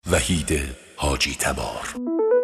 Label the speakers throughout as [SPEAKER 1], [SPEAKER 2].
[SPEAKER 1] وحید حاجی تبار.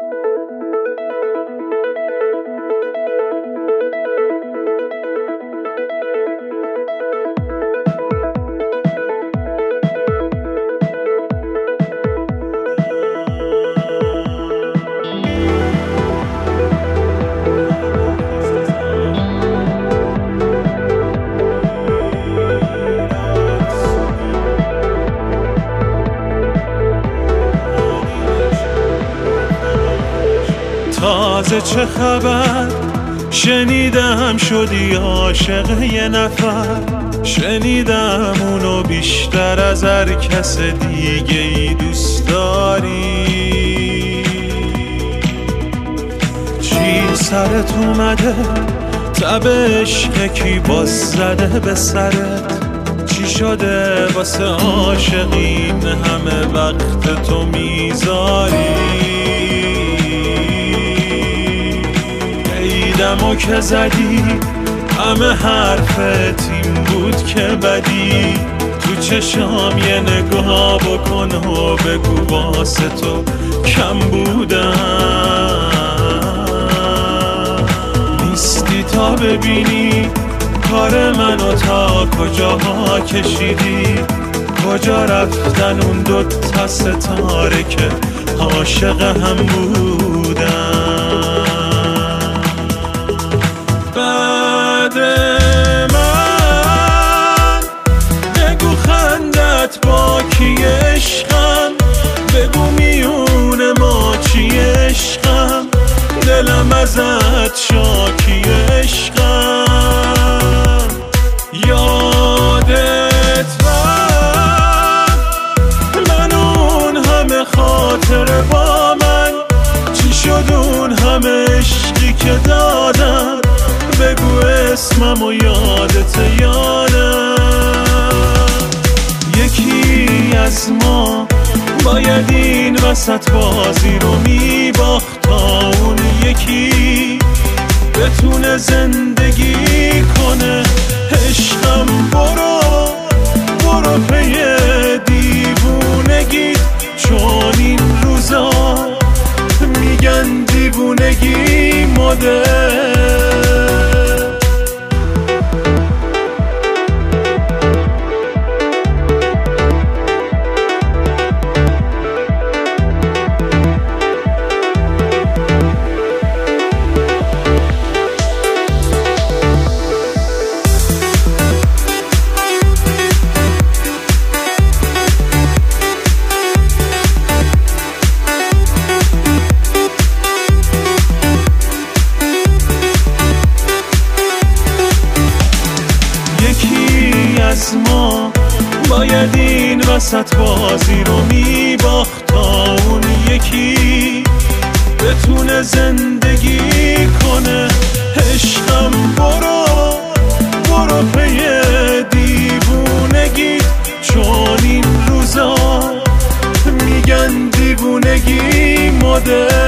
[SPEAKER 2] تازه چه خبر شنیدم شدی عاشق یه نفر، شنیدم اونو بیشتر از هر کس دیگه ای دوست داری. چی سرت اومده؟ تب عشق کی باز زده به سرت؟ چی شده واسه عاشقین همه وقت تو میذاری؟ دمو که زدی همه حرفت این بود که بدی، تو چشام یه نگاه بکن و بگو واسه تو کم بودم. نیستی تا ببینی کار منو تا کجاها کشیدی، کجا رفتن اون دوتا ستاره که عاشق هم بودن. بعد من بگو خندت با کی عشقم، بگو میون ما چی عشقم، دلم ازت شاکی عشقم. یادت من اون همه خاطر با من، چی شد اون همه عشقی که دادم، بگو اسمم و یادت یا نه؟ یکی از ما باید این وسط بازی رو میباخت تا اون یکی بتونه زندگی کنه. عشقم برو پی دیوونگی، چون این روزا میگن دیوونگی مده. از ما باید این وسط بازی رو میباخت تا اون یکی بتونه زندگی کنه. عشقم برو پی دیوونگی، چون این روزا میگن دیوونگی مده.